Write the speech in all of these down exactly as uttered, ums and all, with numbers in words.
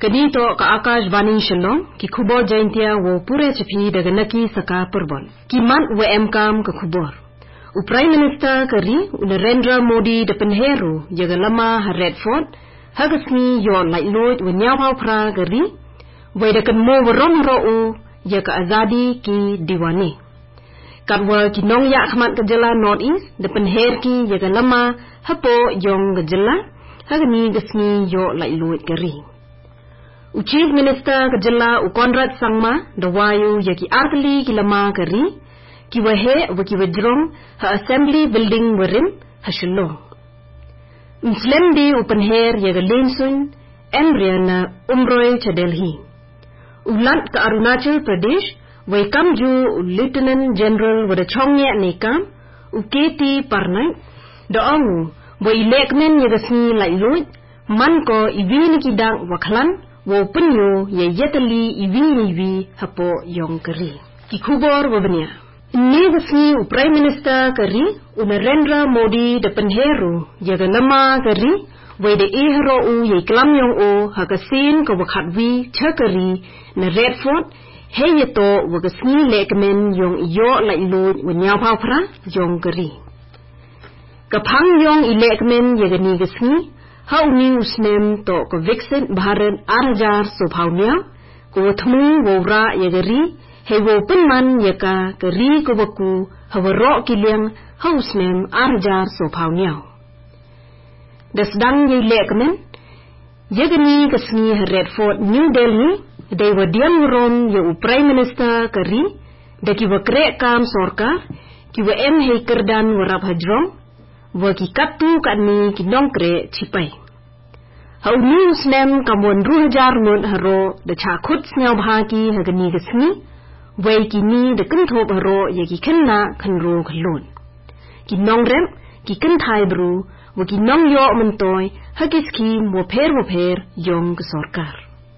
Kini to ka Akashvani Shillong ki khubor jaintia wo pure chaphi daga naki saka purbon ki man wo emkam ka khubor u Prime Minister kari Narendra Modi da penheru yaga lama ha Redford hagasni yo lai loid wo nyaw pra kari wo da kan mo rom ro u yaga azadi ki diwani katwa ki nong ya khmat ka jala North East da penher ki yaga lama hapo yong ka jala hagani gasni yo lai loid kari U Chief Minister Kajala U Conrad Sangma Dawayu Yaki Arkali Kilama Kari Kiwahe Waki Wajrong Ha Assembly Building Warim Hashulong Mslemdi Upanher Yaga Lensun Embriana Umroy Chadelhi Ulant Ka Arunachal Pradesh Waikamju Lieutenant General Wada Chongya Nekam U K T Parnai Daongu Wa Ilekmen Yagasni Lailoid Manko Ibini Kidang Waklan wo penyo ye yetali iwi iwi hapo yong kari ki khubor wo bania ni gasni u Prime Minister kari u Narendra Modi de penheru yaga lama kari we de ehro u ye klam yong o hakasin ko wakhatwi chakari na Redford heyeto wo gasni lekmen yong yo lai lo wo nyaw phau phra yong kari kaphang yong ilekmen yaga ni gasni How news name to ko Vixen Bharat Arajar Sobhaunya ko thmu wo ra yagari he wo pinman yaka kari ko baku hawaro kiliang house name Arajar Sobhaunya Dasdang ye lekmen yagani kasni Redford New Delhi they were diam rom ye Prime Minister kari daki wakre kam sorkar ki wa em he kerdan warap hajrong Waki katu kani kinongkre cipai. Hau news nem kamon ruhajar mun haro da chakut snyau bahaki hagani gasni wai kini da kentop haro yaki kenna kanro kalon. Kinong rem ki kentai bru waki nong yo mentoy hagiski mo per mo per yong kesorkar.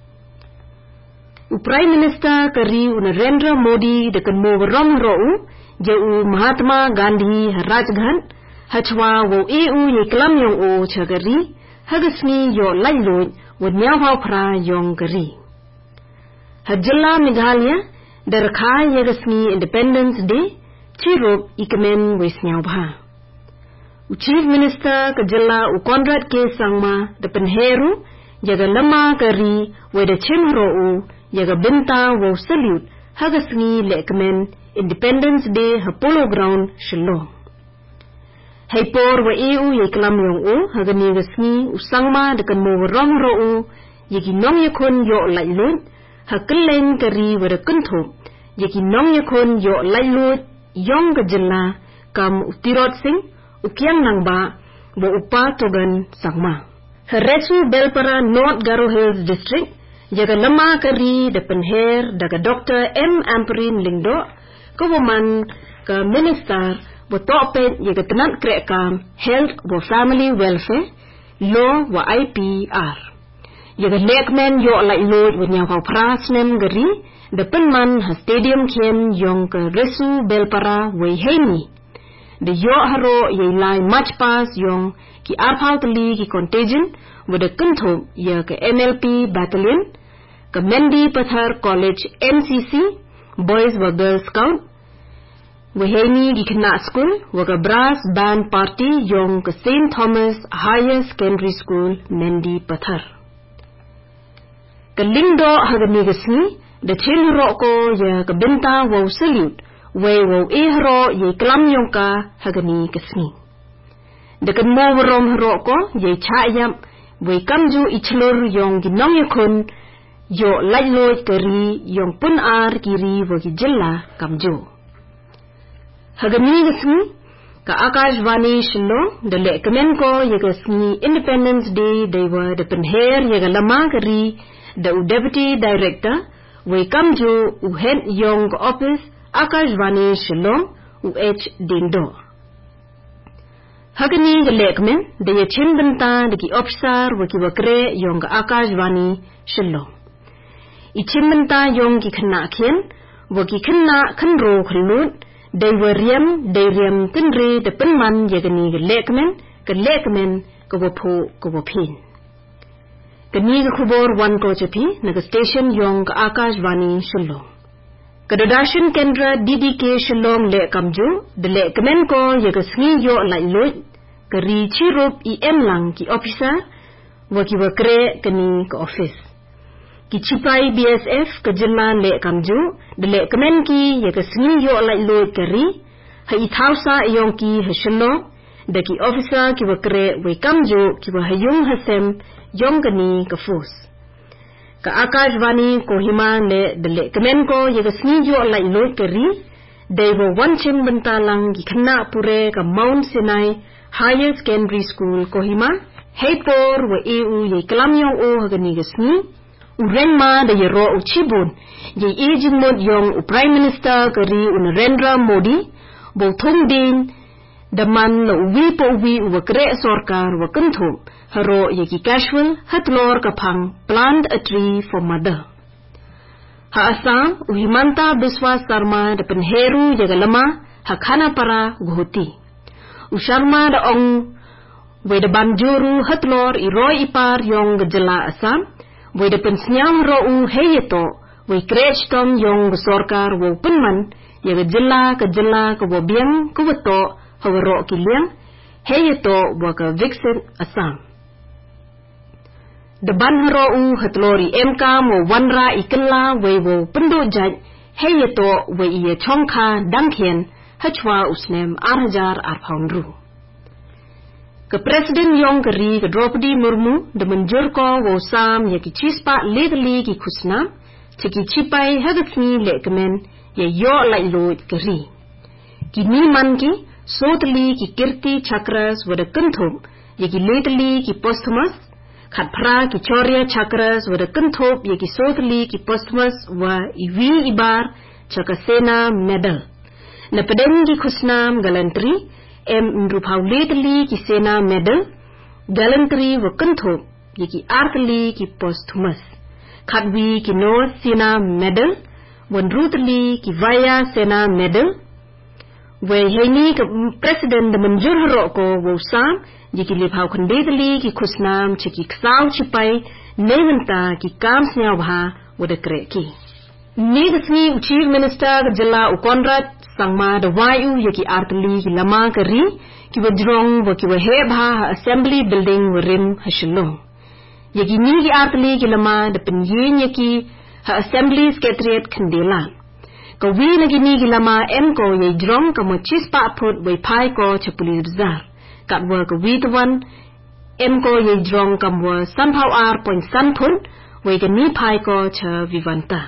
U Prime Minister kari u Narendra Modi da kan mo rom haro u jau Mahatma Gandhi Rajghat Hachwa wo E U ye klam yong o chagari hagasni yo lailoi wo nyaw phra yong gari Hajalla Meghalaya darkha yagasni Independence Day chirop ikamen wesnyaw bha U Chief Minister Kajalla u Conrad K Sangma da penheru yaga lama gari wo da chimro u yaga binta wo salute hagasni lekmen Independence Day ha Polo Ground Shillong Hai por wa E U ye klam yong o hagani gasni usangma dekan mo rom ro o yeki nong yakon yo lailot haklen kari wa kunthop yeki nong yakon yo lailot yong gajalla kam utirot sing ukyang nangba bo upa togan sangma Haresu Belpara North Garo Hills District yaga lama kari de penher daga Doctor M Amperin Lingdo kawaman ka minister Wo topet yaga tenat krekam Health wo Family Welfare Law wo I P R Yaga lekmen yo lai load wo nyang kau pras nem gari Depen man ha stadium kien yong ke Resu Belpara wo heini De yo haro ye lai match pass yong ki arpau tali ki contagion wo de kuntop ya ke M L P battalion Ke Mendi Pathar College M C C Boys wo Girl Scout Waheni di kena school waga brass band party yong ke Saint Thomas Higher Secondary School Mendi Pathar. Ke lingdo hagani gasni da chilro ko ya ke binta wo salute we wo ehro ye klam yong ka hagani gasni. Da kan mo rom hro ko ye chayam we kamju ichlur yong ginong yakun yo lailoi kari yong pun ar kiri wo ki jilla kamju. Hagani gasni ka Akashvani Shillong da lekmen ko ye gasni Independence Day they were the penher ye lama gari da u Deputy Director we kamju u head yong office Akashvani Shillong u H Dindo Hagani lekmen da ye chimbanta da ki officer we ki wakre yong Akashvani Shillong I chimbanta yong ki khna khen we ki khna khanro khlut They were riam, they riam tinri the penman yagani lekmen, ke lekmen ke wapo ke wapin. Kani ke khubor wan ko chapi naga station yong ke Akashvani Shillong. Kadadashin Kendra D D K Shillong le kamju de le kemen ko ye ke sngi yo lai loit ke ri chirup I em lang ki officer wa ki wa kre kani ke office. Ki cipai B S F ke jilla le kamju de le kemen ki ye ke sngi yo lai loit ke ri ha I thausa yong ki ha Shillong de ki officer ki wa kre we kamju ki wa hayung hasem yong kani ke force. Ka Akashvani Kohima le dele kemen ko ye ke sni jo lai loit ke ri de wo wanchin bentalang ki khna pure ka Mount Sinai Higher Secondary School Kohima heipor wa eu ye klam yong o hagani ke sni ureng ma de ye ro uchibun ye ejin mod yong u Prime Minister ke ri un Narendra Modi bo thong din the man lo wi po wi wa kre sarkar wa kanthum haro ye ki casual hatlor ka phang plant a tree for mother. Ha Assam u Himanta Biswa Sarma de penheru ye galama ha khana para guhoti. U Sharma da ong we de banjuru hatlor I roi ipar yong gejala Assam we de pensnyam ro u heyeto we krech tom yong sarkar wo penman ye gejala ka jala ka wo biang ku wato hawaro kiliang heyeto wa ka Vixen Assam. The banharo u hatlori emka mo wanra ikella wewo pendo jaj heyeto we iye chongka dankhen hachwa usnem arhajar arphaunru. Ka President yong kari ka Draupadi Murmu de manjur ko wo sam ye ki chispa legally ki khusna chiki chipai hagatsni lekmen ye yo lai loit kari. Ki ni man ki sotli ki kirti chakras wada kanthop ye ki lately ki posthumous khatpra ki chorya chakras wada kanthop ye ki sotli ki posthumous wa iwi ibar chakasena medal na padeng ki khusnam gallantry em nruphaw lately ki sena medal gallantry wa kanthop ye ki artly ki posthumous khatwi ki no sena medal wanrutli ki vaya sena medal we heini ka President de manjur haro ko wo sam ye ki lephaw khandedli ki khusnam chiki ksaw chipai nevanta ki kam snya bha wada kre ki ni gasni Chief Minister ka jilla Ukonrat sangma de wayu ye ki artli ki lama kari ki wajrong wo ki he bha assembly building rim hashilong ye ki ni ki artli ki lama de penyen ye ki ha assembly secretariat khandela ka wi na gini gilama em ko ye drong ka mo chispa phut we phai ko chapuli rzar ka wa ka wi twan em ko ye drong ka mo somehow ar point san phun we ka ni phai ko cha vivanta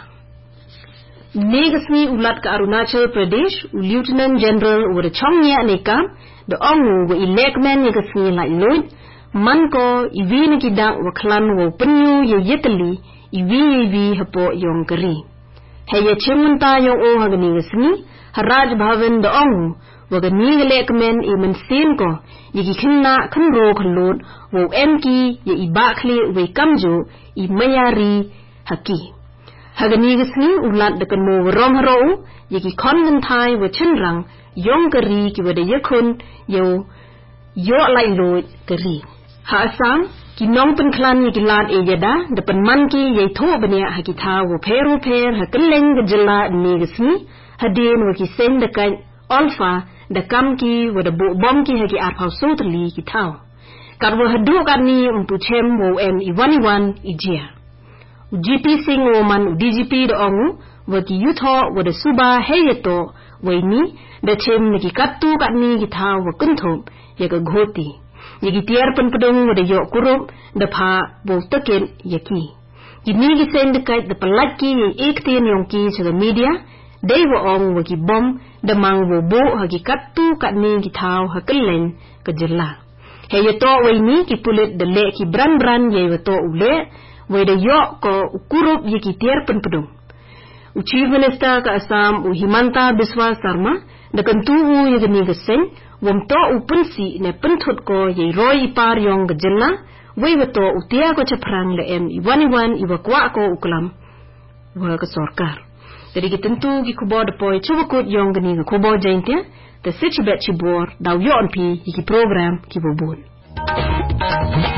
negasmi ulat ka Arunachal Pradesh Lieutenant General wa chongnya ne ka the ongu we electmen ye gasmi lai loit man ko iwi na gidak wa klan wo penyu ye yetli iwi iwi hapo yong kari Heye chimunta yung o hagani gasni haraj bhavan da ongu waga ni lekmen e mansin ko yigi khinna khanro khalot wo emki ye ibakhle we kamjo I mayari haki hagani gasni ulat da kanmo rom haro yigi khongan thai wa chinrang yong kari ki wada yakun yo yo lai loit kari ha Assam ki nong pen klan ki lat e yada de pen man ki ye tho bania ha ki tha wo pheru pher ha keleng ge jilla ni gisni hadin wo ki sen de kai alpha de kam ki wo de bo bom ki ha ki ar phau sotli ki thaw kar wo hadu kan ni umpu chem wo em I one ijia G P Singh wo man D G P de ongu wo ki yutho wo de suba heyeto we ni de chem ni ki kattu kan ni ki thaw wo kunthop ye ga ghoti yegi tiar pen pedung wada yo kurup da pha bo taken yaki gini gi send kai da palaki ye ektin yong ki sa media dei wo ong wo ki bom da mang wo bo ha ki kattu kat ni ki thau ha kelen ka jilla he ye to we ni ki pulit da le ki bran bran ye wo to ule we da yo ko kurup ye ki tiar pen pedung u Chief Minister ka Assam u Himanta Biswa Sarma da kantu u ye ni ga sen wom to upunsi ne penthut ko ye roi par yong gejilla we wato utia ko chaprang le em iwan iwa kwa ko uklam wa ka sarkar dari tentu gi kubo de poi chubukut yong gni ko kubo jaintia the sichibet chibor daw yon pi ki program ki bobun